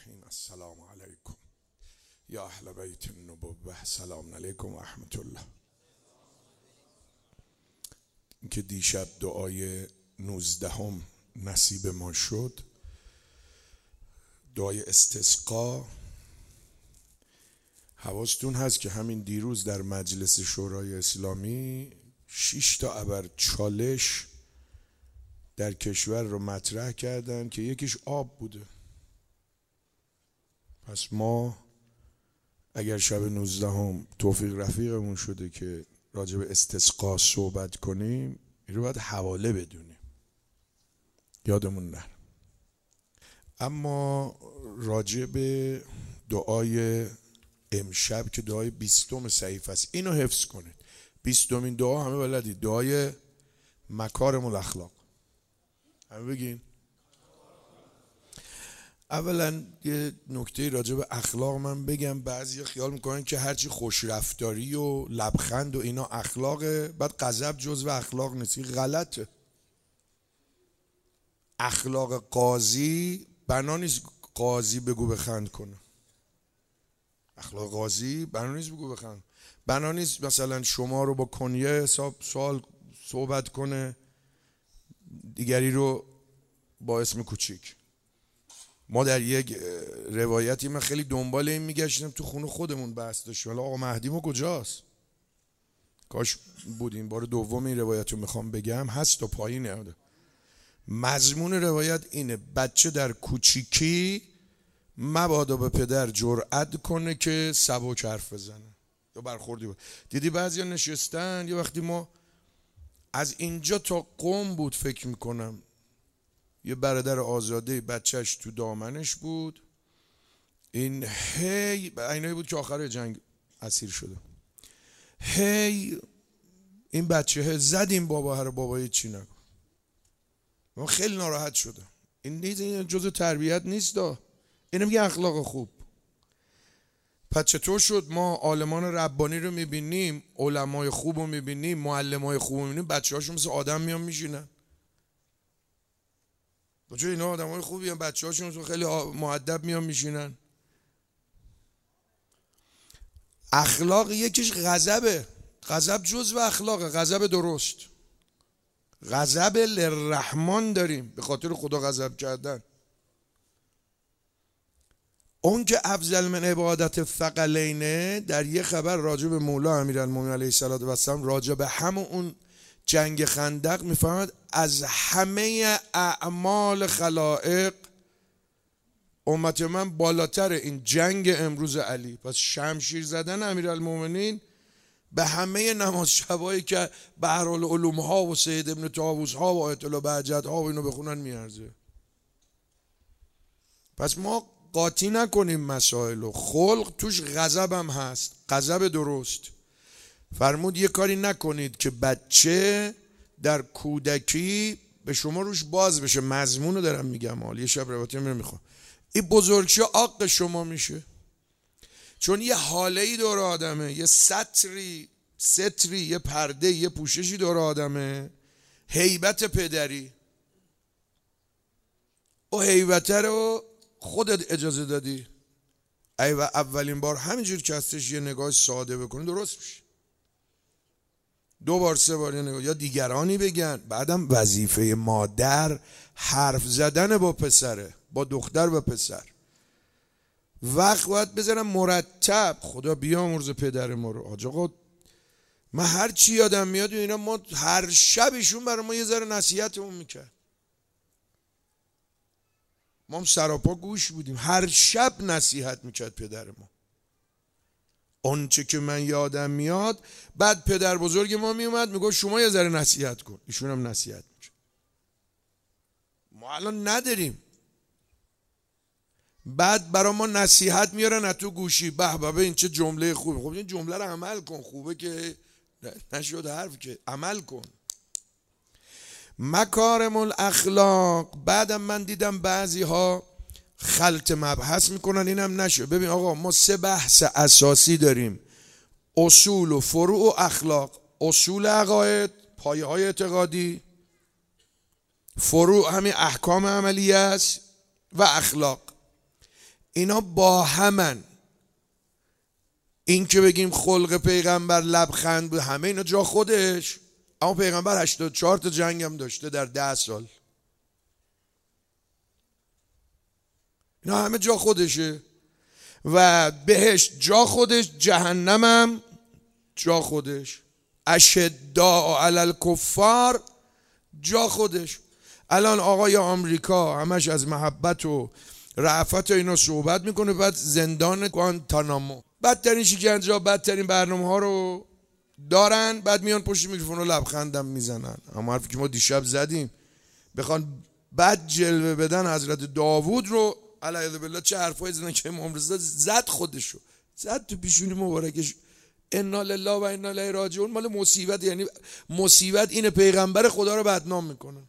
الرحیم. السلام علیکم یا اهل بیت النبوة، سلام علیکم و رحمت الله. اینکه دیشب دعای 19 نصیب ما شد، دعای استسقا. حواستون هست که همین دیروز در مجلس شورای اسلامی 6 تا ابر چالش در کشور رو مطرح کردن که یکیش آب بوده. پس ما اگر شب 19 توفیق رفیقمون شده که راجع به استسقا صحبت کنیم، این رو باید حواله بدونیم، یادمون نره. اما راجع به دعای امشب که دعای 20 صحیفه است، اینو حفظ کنید. 20مین دعا همه بلدید، دعای مکارم الاخلاق. همه بگین. اولا یه نکته راجع به اخلاق من بگم. بعضی خیال میکنن که هرچی خوشرفتاری و لبخند و اینا اخلاقه، بعد غضب جزو اخلاق نیست. این غلطه. اخلاق قاضی بنا نیست قاضی بگو بخند کنه. اخلاق قاضی بنا نیست بگو بخند. بنا نیست مثلا شما رو با کنیه سوال صحبت کنه، دیگری رو با اسم کوچیک. ما در یک روایتی، من خیلی دنبال این میگشتم، تو خونه خودمون بحث داشتیم، آقا مهدیمو کجاست؟ کاش بودیم. بار دوم این روایت رو میخوام بگم، هست و پایینه. مضمون روایت اینه: بچه در کوچیکی مبادا به پدر جرأت کنه که سبک حرف بزنه یا برخوردی بود. دیدی بعضیا نشستن، یه وقتی ما از اینجا تا قم بود فکر میکنم، یه برادر آزاده بچهش تو دامنش بود، این هی اینایی بود که آخر جنگ اسیر شده، هی این بچه زدیم بابا رو، بابا چی نگو. من خیلی ناراحت شدم. این جزء تربیت نیست دا. اینم میگه اخلاق خوب. پس چطور شد ما عالمان ربانی رو میبینیم، علمای خوب رو میبینیم، معلمای خوب رو میبینیم، بچه هاشون مثل آدم میان میشینن؟ بچه اینا آدم های خوبی هم، بچه هاشون خیلی مؤدب میان میشینن. اخلاق یکیش غضبه. غضب جزو اخلاقه، غضب درست. غضب للرحمن داریم، به خاطر خدا غضب کردن. اون که افضل من عبادت الثقلین، در یه خبر راجع به مولا امیرالمومنین علیه السلام، راجع به همون اون جنگ خندق میفهمد از همه اعمال خلائق امت من بالاتر این جنگ امروز علی. پس شمشیر زدن امیرالمومنین به همه نماز شبایی که بحرالعلوم ها و سید ابن طاووس ها و آیت الله بهجت ها و اینو بخونن میارزه. پس ما قاطی نکنیم مسائل. خلق توش غضب هم هست، غضب درست. فرمود یه کاری نکنید که بچه در کودکی به شما روش باز بشه. مضمونو دارم میگم، یه شب روایتی میخوام. این بزرگشه عاق شما میشه، چون یه حاله‌ای دور آدمه، یه ستری، یه پرده، یه پوششی دور آدمه، هیبت پدری. او هیبت رو خودت اجازه دادی. اولین بار همینجور که هستش یه نگاه ساده بکنی درست میشه. 2 بار 3 بار یه نگاه، یا دیگرانی بگن. بعدم وظیفه مادر حرف زدن با پسره، با دختر و پسر. وقت باید بذارم مرتب. خدا بیامرز پدر ما رو. آقا من هر چی یادم میاد اینا، ما هر شب ایشون برای ما یه ذره نصیحتمون میکرد. ما هم سراپا گوش بودیم. هر شب نصیحت میکرد پدر ما. اون چه که من یادم میاد، بعد پدر بزرگ ما میومد میگه شما یه ذره نصیحت کن، ایشون هم نصیحت میکرد. ما الان نداریم. بعد برای ما نصیحت میارن از تو گوشی، به به این چه جمله خوبه. خب این جمله رو عمل کن. خوبه که نشد حرف، که عمل کن. مکارم الاخلاق. بعدم من دیدم بعضی ها خلط مبحث میکنن، اینم نشه. ببین آقا، ما 3 بحث اساسی داریم: اصول و فروع و اخلاق. اصول عقاید، پایه های اعتقادی. فروع همین احکام عملیه است. و اخلاق. اینا با همن. این که بگیم خلق پیغمبر لبخند بود، همه اینا جا خودش، اما پیغمبر 84 تا جنگ هم داشته در 10 سال. اینا همه جا خودشه و بهشت جا خودش، جهنم هم جا خودش، اشداء علی الکفار جا خودش. الان آقای آمریکا همش از محبت و رأفت و اینا صحبت میکنه، بعد زندان گوانتانامو، بدترین شکنجه ها، بدترین برنامه ها رو دارن، بعد میان پشت میکروفون رو لبخندم میزنن. اما حرفی که ما دیشب زدیم، بخوان بد جلوه بدن حضرت داوود رو علیه بالله، چه حرفایی زدن که امام رضا زد، خودشو زد تو پیشونی مبارکش. انا لله و انا الیه راجعون. مال مصیبت، یعنی مصیبت اینه پیغمبر خدا رو بدنام میکنن.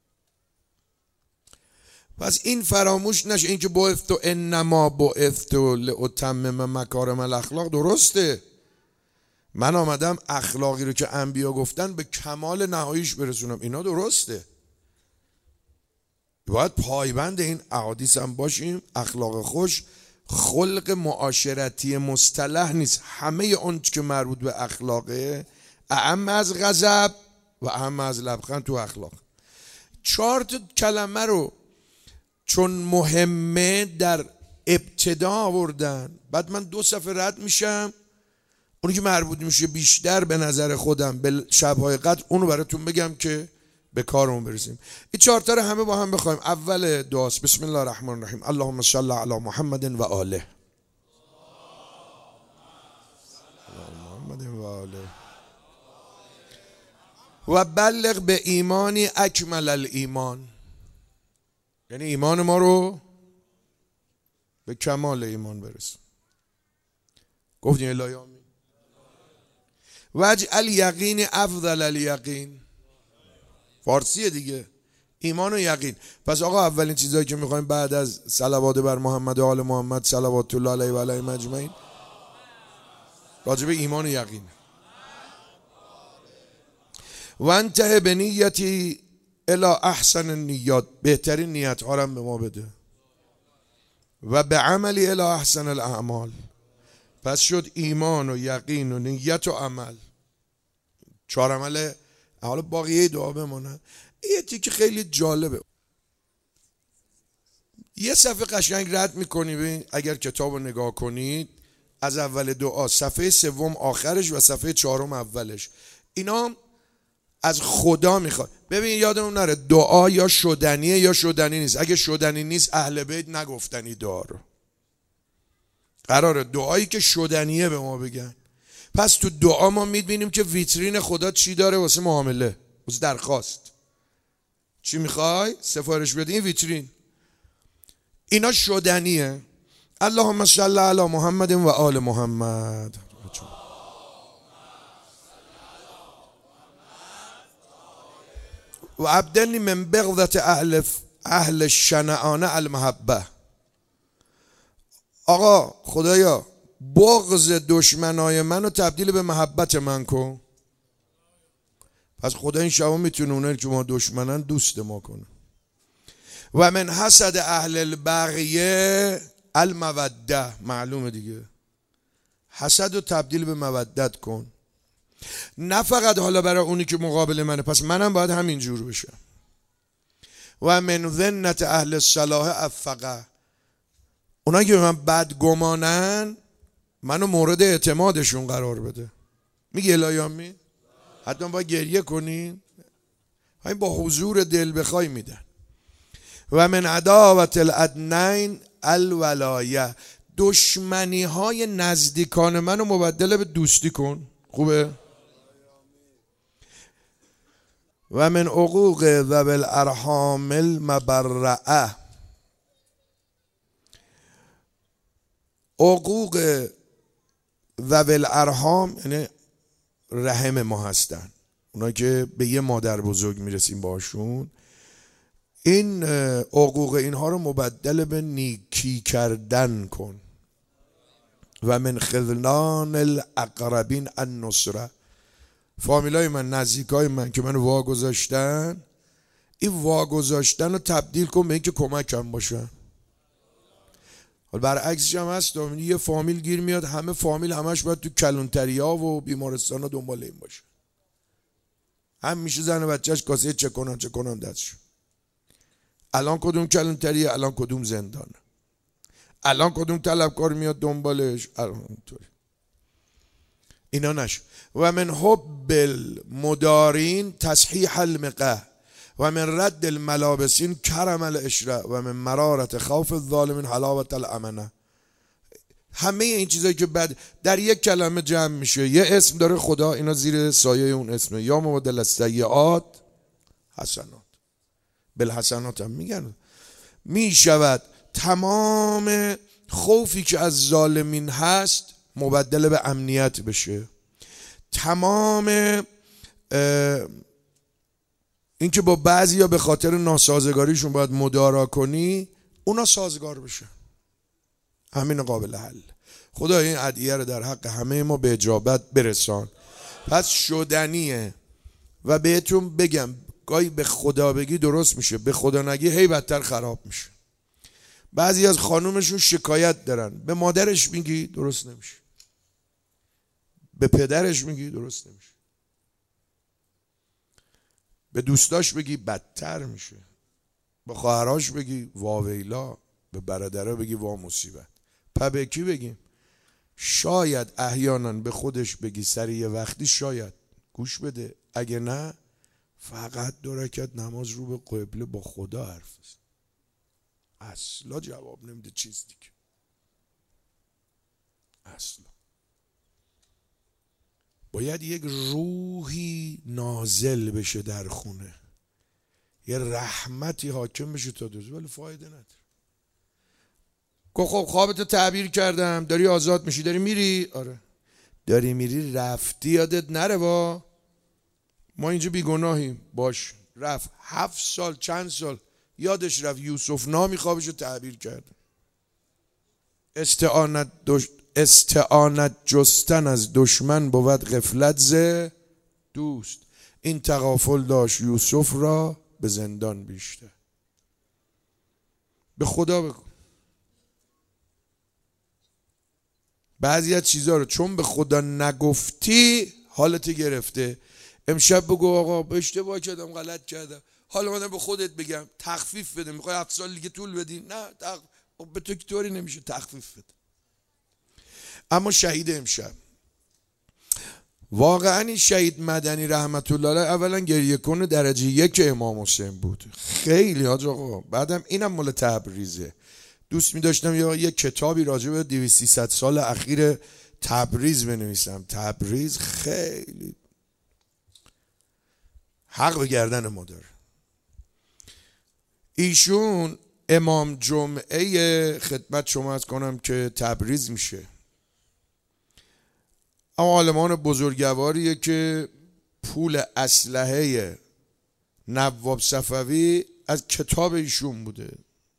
پس این فراموش نشه، این که بعثت انما بعثت لاتمم مکارم الاخلاق درسته، من آمدم اخلاقی رو که انبیا گفتن به کمال نهاییش برسونم، اینا درسته. باید پایبند این احادیث هم باشیم. اخلاق خوش خلق معاشرتی مصطلح نیست، همه اون که مربوط به اخلاقه، اهم از غضب و اهم از لبخند تو اخلاق. 4 تا کلمه رو چون مهمه در ابتدا آوردن، بعد من 2 صفحه رد میشم، اونی که مربوط میشه بیشتر به نظر خودم به شب‌های قدر اونو براتون بگم که به کارمون برسیم. این 4 تا رو همه با هم بخوایم. اول دعاست بسم الله الرحمن الرحیم، اللهم صل علی محمد و آله، محمد و آله، و بلغ به ایمانی اکمل الایمان، یعنی ایمان ما رو به کمال ایمان برسون. گفتیم الهی آمین. واجعل یقین افضل الیقین، فارسیه دیگه، ایمان و یقین. پس آقا اولین چیزایی که میخوایم بعد از صلوات بر محمد و آل محمد صلوات الله علیه و علیهم اجمعین راجب ایمان و یقین. و انتهی به نیتی الی احسن النیات، بهترین نیت ها رو به ما بده. و به عملی الی احسن الاعمال، پس شد ایمان و یقین و نیت و عمل، 4 عمله. حالا باقیه دعا بمونه. یه تیکه خیلی جالبه، یه صفحه قشنگ رد میکنی. ببین اگر کتاب رو نگاه کنید، از اول دعا صفحه 3 آخرش و صفحه 4 اولش، اینا از خدا میخواد. ببین یادمون نره دعا یا شدنیه یا شدنی نیست. اگه شدنی نیست اهل بیت نگفتنی دعا رو، قراره دعایی که شدنیه به ما بگن. پس تو دعا ما میبینیم که ویترین خدا چی داره واسه معامله، واسه درخواست. چی میخوای؟ سفارش بده، این ویترین. اینا شدنیه. اللهم صل علی محمد و آل محمد و ابدلنی من بغضة اهل الشنعانه المحبه. آقا خدایا بغض دشمنای منو تبدیل به محبت من کن. پس خدا این شبا میتونه اونایی که ما دشمنن دوست ما کنه. و من حسد اهل البغیه الموده، معلومه دیگه، حسد رو تبدیل به مودت کن. نه فقط حالا برای اونی که مقابل منه، پس منم باید همین جور بشم. و من ذنت اهل الصلاح افقه، اونایی که به من بدگمانن منو مورد اعتمادشون قرار بده. میگه الهی آمین. حتما باید گریه کنین، همین با حضور دل بخوای میدن. و من عداوت الادنین الولایه، دشمنی های نزدیکان منو مبدل به دوستی کن. خوبه؟ و من عقوق ذوی الارحام المبرعه، عقوق ذوی الارحام یعنی رحم ما هستن، اونا که به یه مادر بزرگ میرسیم باشون، این عقوق اینها رو مبدل به نیکی کردن کن. و من خذلان الاقربین النصره، فامیلای من، نزدیکای من که من واگذاشتن، این واگذاشتن رو تبدیل کن به این که کمکم باشن. حالا برعکسش هم هست، یه فامیل گیر میاد، همه فامیل همش باید تو کلانتریا و بیمارستان ها دنبال این باشه. هم میشه زن و بچهش کاسه چه کنن دستشون. الان کدوم کلانتریه، الان کدوم زندانه، الان کدوم طلبکار میاد دنبالش، الان اونطوری. اینا نشد. و من حب المدارین تصحیح المقه و من رد الملابسین کرم العشره و من مرارت خوف الظالمین حلاوت الامنه. همه این چیزایی که بعد در یک کلمه جمع میشه. یه اسم داره خدا، اینا زیر سایه اون اسمه. یا مبدل السیئات حسنات، بالحسنات هم میگن. میشود تمام خوفی که از ظالمین هست مبدل به امنیت بشه. تمام این که با بعضی یا به خاطر ناسازگاریشون باید مدارا کنی، اونا سازگار بشه. همین قابل حل. خدا این ادعیه رو در حق همه ما به اجابت برسان. پس شدنیه. و بهتون بگم گاهی به خدا بگی درست میشه، به خدا نگی هی بدتر خراب میشه. بعضی از خانومشون شکایت دارن، به مادرش میگی درست نمیشه، به پدرش میگی درست نمیشه، به دوستاش بگی بدتر میشه، به خواهراش بگی واویلا، به برادرها بگی وا مصیبت. به کی بگیم؟ شاید احیانا به خودش بگی سریع وقتی، شاید گوش بده، اگه نه فقط 2 رکعت نماز رو به قبله با خدا حرف بزن. اصلا جواب نمیده چیز دیگه، اصلا. باید یک روحی نازل بشه در خونه، یه رحمتی حاکم بشه تا دوز، ولی فایده نداره. خب خوابتو تعبیر کردم، داری آزاد میشی، داری میری. آره داری میری، رفتی یادت نره با ما اینجا بیگناهیم. باش رفت 7 سال چند سال یادش رفت یوسف نامی خوابشو تعبیر کرد. استعانت جستن از دشمن بود غفلت ز دوست. این تغافل داشت یوسف را به زندان بیشتر. به خدا بگو بعضی از چیزها رو چون به خدا نگفتی حالت گرفته. امشب بگو آقا اشتباه کردم، غلط کردم، حالا من به خودت بگم، تخفیف بده. میخوای 7 سال دیگه طول بدی؟ نه به تو که طوری نمیشه، تخفیف بده. اما شهید امشب واقعا این شهید مدنی رحمت الله علیه اولا گریه کنه درجه 1 امام حسین بود. خیلی حاج آقا. بعدم اینم مال تبریزه. دوست می داشتم یه کتابی راجع به 200-300 سال اخیر تبریز بنویسم. تبریز خیلی حق به گردن ما داره. ایشون امام جمعه خدمت شما از کنم که تبریز میشه. اما عالمان بزرگواریه که پول اسلحه نواب صفوی از کتاب ایشون بوده.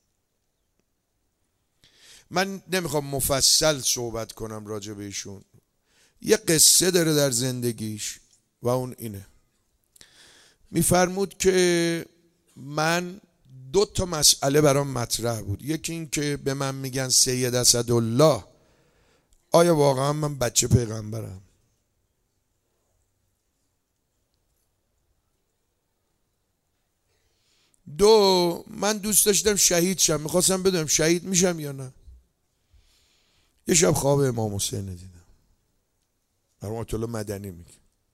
من نمیخوام مفصل صحبت کنم راجع به ایشون. یه قصه داره در زندگیش و اون اینه. میفرمود که من 2 مسئله برام مطرح بود. یکی این که به من میگن سید اسدالله، آیا واقعا من بچه پیغمبرم؟ دو، من دوست داشتم شهید شم، میخواستم بدونم شهید میشم یا نه. یه شب خواب امام حسین دیدم. رحمت الله مدنی میگه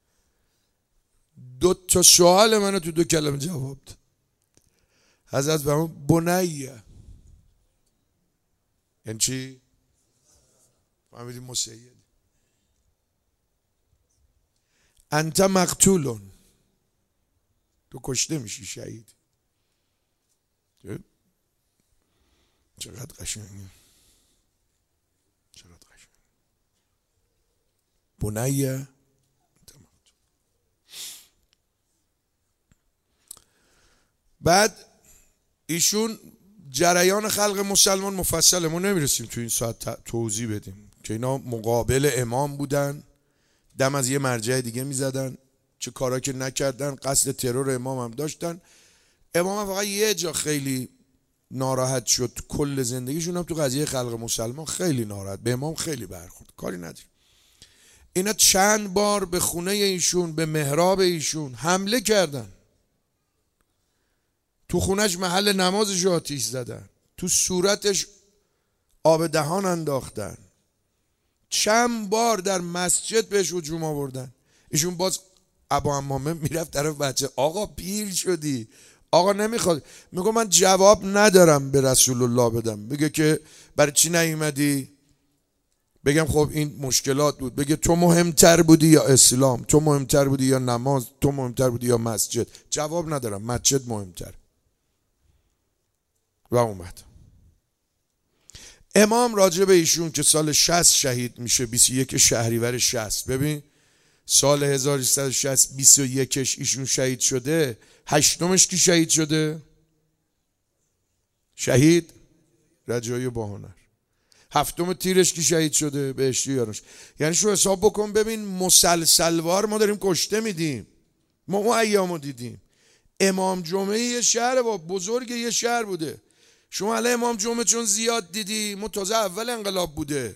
2 سوال منو تو 2 کلمه جواب داد. حضرت فرمود بنیه، یعنی چی؟ فهمیدی؟ مسید. انت مقتولون، تو کشته میشی، شهید. چقدر قشنگه، چقدر قشنگ. بنیه بعد ایشون جریان خلق مسلمان مفصله، ما نمیرسیم تو این ساعت توضیح بدیم که اینا مقابل امام بودن، دم از یه مرجع دیگه میزدن، چه کارا که نکردن، قصد ترور امام هم داشتن. امام هم فقط یه جا خیلی ناراحت شد تو کل زندگیشون هم تو قضیه خلق مسلمان خیلی ناراحت، به امام خیلی برخورد، کاری نداره. اینا چند بار به خونه ایشون، به محراب ایشون حمله کردن، تو خونش محل نمازش آتیش زدن، تو صورتش آب دهان انداختن، چند بار در مسجد بهش هجوم آوردن. ایشون باز ابا عمامه میرفت طرف بچه، آقا پیر شدی، آقا نمیخواد. میگه من جواب ندارم به رسول الله بدم. میگه که برای چی نیومدی؟ بگم خب این مشکلات بود. بگه تو مهمتر بودی یا اسلام؟ تو مهمتر بودی یا نماز؟ تو مهمتر بودی یا مسجد؟ جواب ندارم، مسجد مهمتر. و اومد. امام راجع به ایشون که سال 60 شهید میشه، 21 شهریور 60، ببین سال 1360 21ش ایشون شهید شده، 8مش کی شهید شده؟ شهید رجایی باهنر. 7 تیرش کی شهید شده؟ بهشتی یارش. یعنی شو حساب بکن ببین، مسلسلوار ما داریم کشته میدیم. ما اون ایامو دیدیم. امام جمعه یه شهر با بزرگ یه شهر بوده. شما الان امام جمعه چون زیاد دیدی، ما تازه اول انقلاب بوده.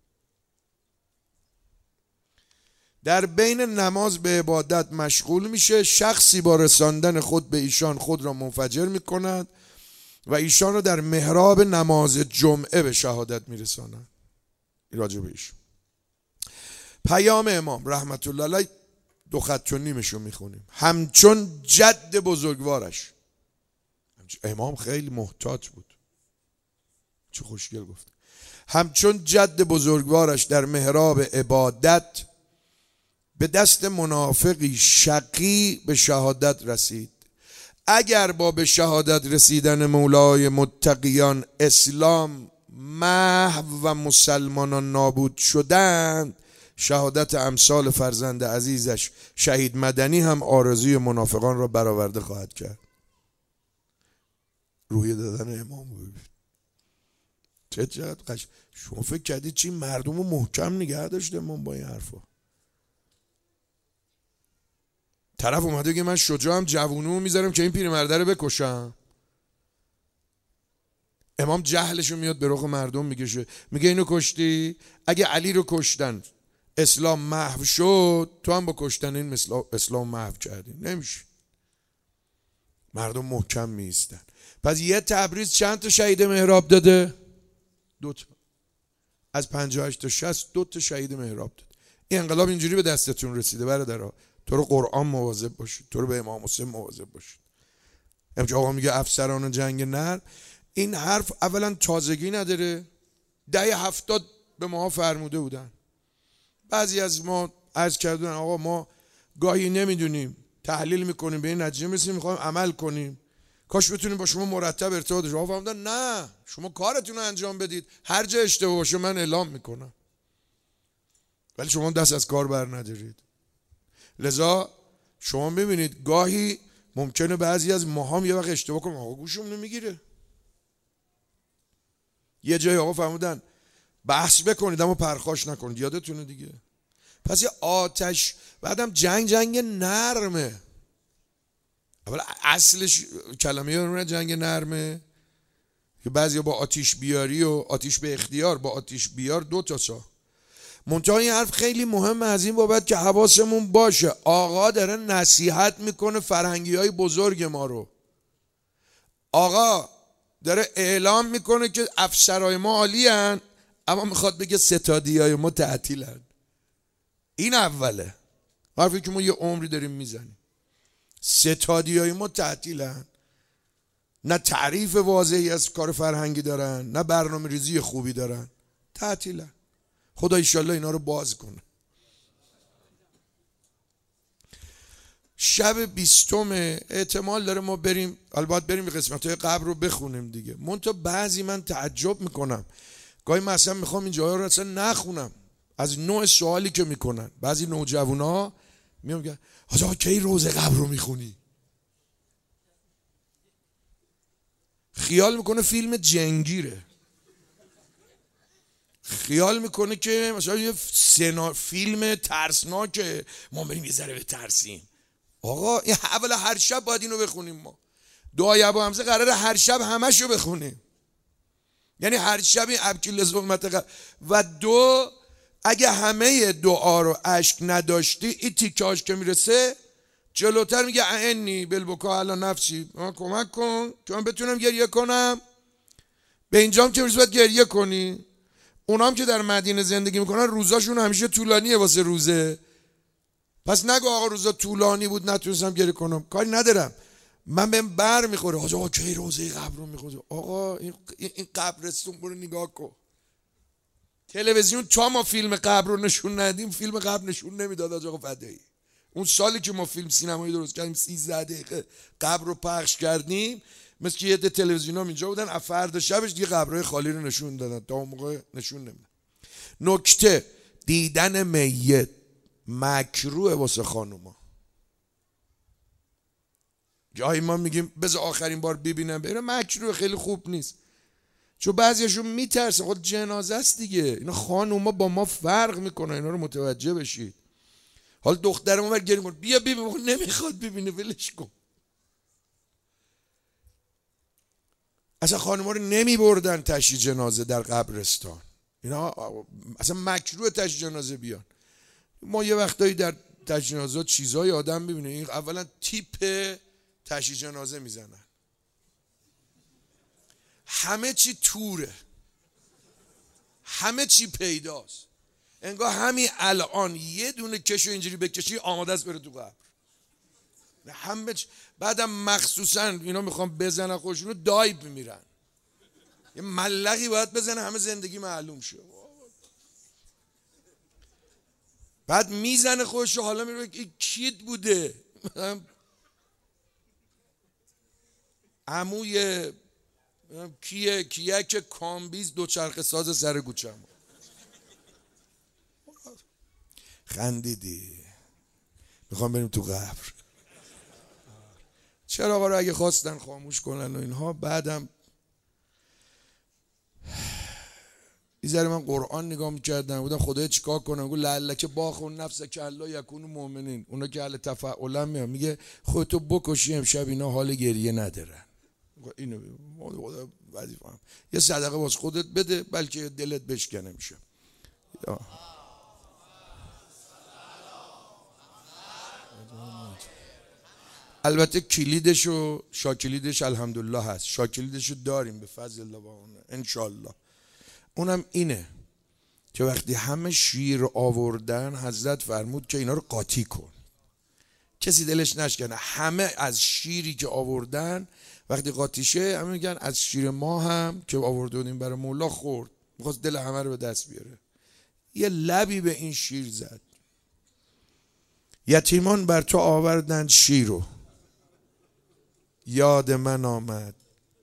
در بین نماز به عبادت مشغول میشه، شخصی با رساندن خود به ایشان خود را منفجر میکند و ایشان را در محراب نماز جمعه به شهادت میرساند. راجع به ایشون پیام امام رحمت الله علیه 2 خط و نیمشو میخونیم. همچون جد بزرگوارش، امام خیلی محتاط بود، چه خوشگل گفت، همچون جد بزرگوارش در محراب عبادت به دست منافقی شقی به شهادت رسید. اگر با به شهادت رسیدن مولای متقیان اسلام محو و مسلمانان نابود شدند، شهادت امثال فرزند عزیزش شهید مدنی هم آرزوی منافقان را برآورده خواهد کرد. روی دادن امام ببین چقدر شما فکر کردید چی مردم رو محکم نگه داشته امام با این حرفا؟ طرف اومده که من شجاعم، جوونو میذارم که این پیرمرده رو بکشم. امام جهلشو میاد به رخ مردم میگه اینو کشتی؟ اگه علی رو کشتن اسلام محو شد، تو هم با کشتن این اسلام محو کردی. نمیشه. مردم محکم میستن. پس یه تبریز چند تا شهید محراب داده؟ 2 تا. از 58 تا 60 2 تا شهید محراب داده. این انقلاب اینجوری به دستتون رسیده برادرها. تو رو قرآن مواظب باشید، تو رو به امام حسین مواظب باشید. امروز آقا میگه افسران جنگ نر، این حرف اولا تازگی نداره. 70 به ما فرموده بودن. بعضی از ما عرض کردن آقا ما گاهی نمیدونیم، تحلیل میکنیم، به این نتیجه میرسیم میخوایم عمل کنیم، کاش بتونیم با شما مرتب ارتباط داشته. آقا فهمیدن نه، شما کارتون رو انجام بدید، هر جا اشتباه باشه من اعلام میکنم، ولی شما دست از کار بر ندارید. لذا شما ببینید گاهی ممکنه بعضی از ماهام یه وقت اشتباه کنم، آقا گوشمون نمیگیره. یه جای آقا فهمیدن بحث بکنید اما پرخاش نکنید، یادتونه دیگه. پس یه آتش، بعدم جنگ نرمه. اولا اصلش کلمه جنگ نرمه که بعضیا با آتش بیاری و آتش به اختیار، با آتش بیار 2 تا سا. منتها این حرف خیلی مهمه از این بابت که حواسمون باشه. آقا داره نصیحت میکنه فرهنگی های بزرگ ما رو. آقا داره اعلام میکنه که افسرهای ما عالی هن، اما میخواد بگه ستادی های ما تعطیل هن. این اوله حرفی که ما یه عمری داریم میزنیم. ستادی های ما تعطیل هن، نه تعریف واضحی از کار فرهنگی دارن، نه برنامه ریزی خوبی دارن، تعطیل هن. خدا ایشالله اینا رو باز کنه. شب 20 احتمال داره ما بریم، البته بریم به قسمت‌های قبر رو بخونیم دیگه. منتها بعضی من تعجب میکنم، گاهی من اصلا میخوام این جاها رو اصلا نخونم از نوع سوالی که میکنن. بعضی نوجوانا میگن آقا کی روز قبر رو میخونی؟ خیال میکنه فیلم جنگیره، خیال میکنه که مثلا یه فیلم ترسناکه، ما بریم یه ذره بترسیم. آقا این اولا هر شب باید اینو بخونیم ما. دعای ابو حمزه قراره هر شب همشو بخونیم، یعنی هر شب این ابکی لزومت و دو، اگه همه دعا رو اشک نداشتی، این تیکاش که میرسه جلوتر میگه اعنی بالبکا علی نفسی، من کمک کن که من بتونم گریه کنم. به اینجام که باید گریه کنی. اونام که در مدینه زندگی میکنن روزاشون همیشه طولانیه واسه روزه، پس نگو آقا روزا طولانی بود نتونستم گریه کنم، کاری ندارم، من بهم بر میخوره. آقا کی روزه قبر رو میخوره؟ آقا این قبرستون برو نگاه کن. تلویزیون تا ما فیلم قبر رو نشون ندیم فیلم قبر نشون نمیداد. آقا فدایی اون سالی که ما فیلم سینمایی درست کردیم 13 دقیقه قبر رو پخش کردیم، مثل که یه ده تلویزیونام اینجا بودن، فردا شبش دیگه قبرهای خالی رو نشون دادن، تا اون موقع نشون نمیدن. نکته، دیدن میت مکروه واسه خانوما. جایی ما میگیم بذار آخرین بار ببینم، ببینم مکروه، خیلی خوب نیست، چون بعضیشون میترسن. خود جنازه است دیگه. اینا خانوما با ما فرق میکنن، اینا رو متوجه بشید. حالا دخترمون ور گریم کن بیا ببین، نمیخواد ببینه، ولش کن. اصلا خانوما رو نمیبردن تشییع جنازه در قبرستان، اینا اصلا مکروه تشییع جنازه بیان. ما یه وقتایی در تشییع جنازه چیزای آدم ببینیم، اولا تیپ تشییع جنازه میزنن، همه چی توره، همه چی پیداست، انگار همین الان یه دونه کشو اینجوری بکشی آماده است بره تو قبر. همه چی. بعدم مخصوصا اینا میخوام بزنن خودشونو دایب میرن، یه ملقی باید بزنه همه زندگی معلوم شه. بعد میزنه خودشو، حالا میره این کیت بوده عموی کیه که کامبیز دوچرخه ساز سر گوچم. خندیدی میخوام بریم تو قبر. چرا آقا رو اگه خواستن خاموش کنن و اینها. بعدم یه ذره من قرآن نگاه میکردم، بودم خدای چیکار کنم، گفت لعلک باخون نفسک که الله یکونوا مؤمنین. اونا که اهل تفاعلن میان، میگه خودتو بکشی امشب اینا حال گریه ندارن. اینو وظیفه‌ام یه صدقه واسه خودت بده بلکه دلت بشکنه میشه. البته کلیدشو شاکلیدش الحمدلله هست، شاکلیدشو داریم به فضل الله و انشالله. اونم اینه که وقتی همه شیر آوردن حضرت فرمود که اینا رو قاطی کن، کسی دلش نشکنه. همه از شیری که آوردن وقتی قاطی شه، همه میگن از شیر ما هم که آوردونیم برای مولا خورد، میخواست دل همه رو به دست بیاره. یه لبی به این شیر زد. یتیمان بر تو آوردن شیرو، یاد من آمد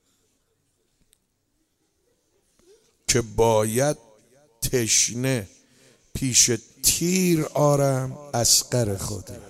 که باید تشنه پیش تیر آرم اصغر خودم.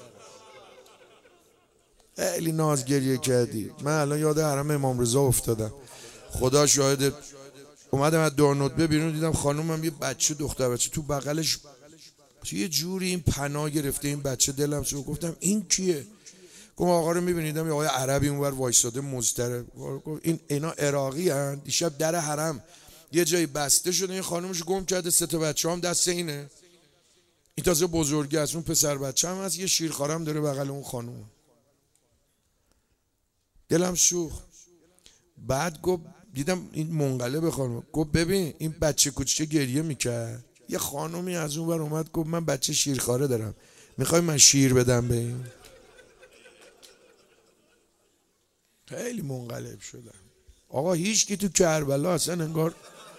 خیلی ناز گریه کردی. من الان یاد حرم امام رضا افتادم، خدا شاهد. اومدم از دارندوبه بیرون دیدم خانومم یه بچه دختر بچه تو بغلش، یه جوری این پناه گرفته این بچه، دلم سو. گفتم این کیه؟ گفت آقا رو میبینیدم یه آقای عربی اونور وایساده مضطرب. گفت اینا عراقی هستند. دیشب در حرم یه جایی بسته شده، این خانومش گم کرده، 3 تا بچه هم دست اینه، این تازه بزرگه است، اون پسر بچه هم هست، یه شیرخوارم داره بغل اون خانوم. دلم سوخت. بعد گفت دیدم این منقلب خانم، گفت ببین این بچه کوچیک گریه میکرد، یه خانومی از اون ور اومد گفت من بچه شیرخواره دارم، میخوای من شیر بدم به این؟ خیلی منقلب شدم. آقا هیچ کی تو کربلا اصلا انگار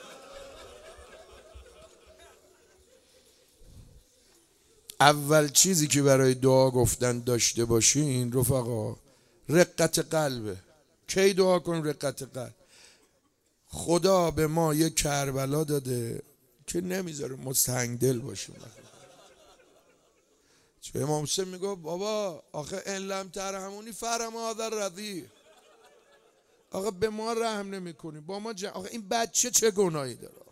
اول چیزی که برای دعا گفتن داشته باشین رفقا رقت قلبه. کی دعا کن رقت قلب؟ خدا به ما یه کربلا داده که نمیذاره ما سنگدل باشیم. چه امام حسین میگه بابا آخه ان لم ترحمونی فرحم هذا الرضیع، آقا به ما رحم نمیکنی با ما آخه این بچه چه گناهی داره؟